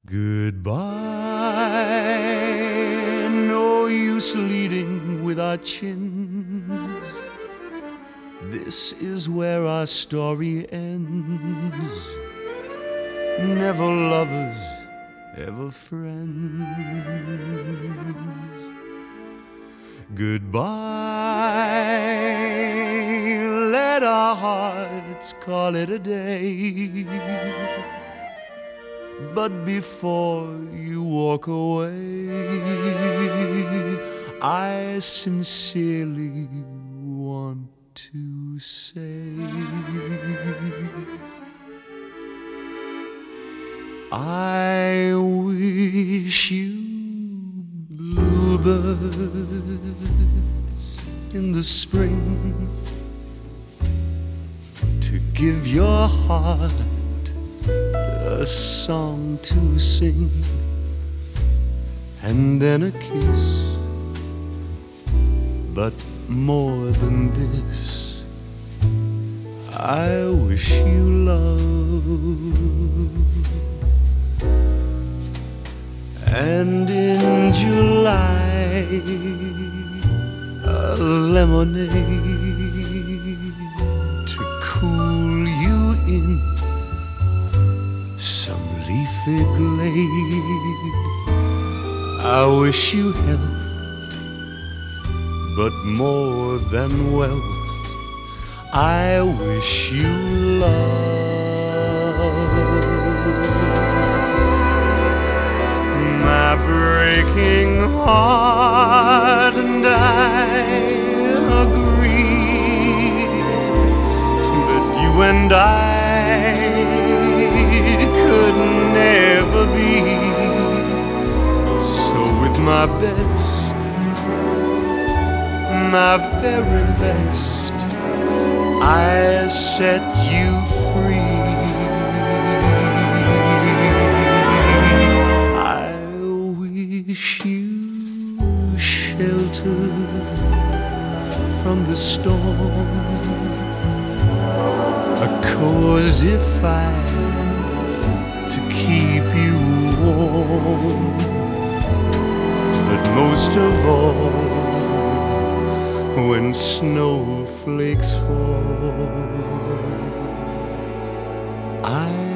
Goodbye, no use leading with our chins. This is where our story ends. Never lovers, ever friends. Goodbye, let our hearts call it a day. But before you walk away, I sincerely want to say I wish you bluebirds in the spring to give your heart a song to sing, and then a kiss. But more than this, I wish you love. And in July, a lemonade to cool you in some leafy glade. I wish you health, but more than wealth, I wish you love. My breaking heart and I agree that you and I could never be. So with my best, my very best, I set you free. I wish you shelter from the storm, a cozy fire to keep you warm, but most of all, when snowflakes fall, I